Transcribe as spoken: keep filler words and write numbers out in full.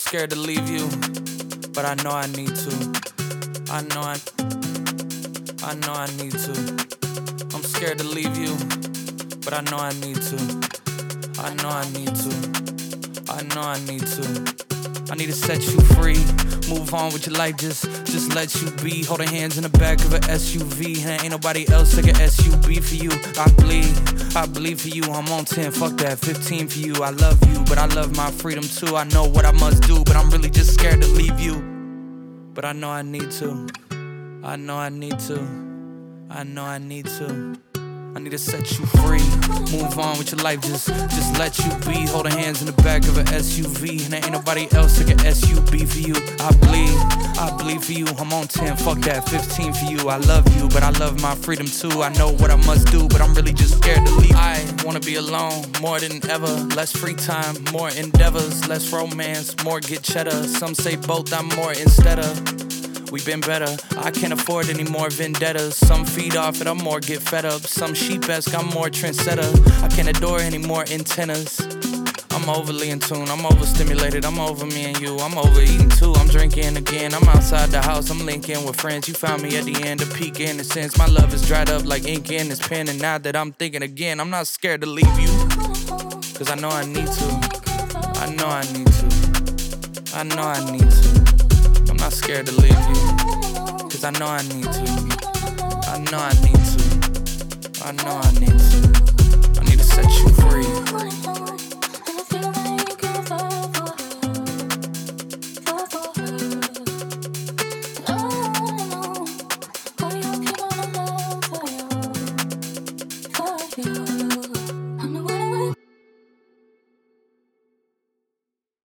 scared to leave you, but I know I need to. I know I, I know I need to. I'm scared to leave you, but I know I need to. I know I need to. I know I need to. I need to set you free. Move on with your life, just, just let you be. Holding hands in the back of an S U V. And ain't nobody else like an S U V for you. I bleed, I bleed for you. I'm on ten, fuck that, fifteen for you. I love you, but I love my freedom too. I know what I must do, but I'm really just scared to leave you. But I know I need to. I know I need to. I know I need to. I need to set you free. Move on with your life, just, just let you be. Holding hands in the back of an S U V. And there ain't nobody else like an S U V for you. I bleed, I bleed for you. I'm on ten, fuck that, fifteen for you. I love you, but I love my freedom too. I know what I must do, but I'm really just scared to leave. I wanna be alone more than ever. Less free time, more endeavors. Less romance, more get cheddar. Some say both, I'm more instead of. We been better, I can't afford any more vendettas. Some feed off it, I'm more get fed up. Some sheep-esque, I'm more trendsetter. I can't adore any more antennas. I'm overly in tune, I'm overstimulated, I'm over me and you. I'm overeating too, I'm drinking again. I'm outside the house, I'm linking with friends. You found me at the end, a peak in a sense. My love is dried up like ink in this pen. And now that I'm thinking again, I'm not scared to leave you, cause I know I need to. I know I need to. I know I need to. I'm not scared to leave you, cause I know I need to. I know I need to. I know I need to. I need to set you free.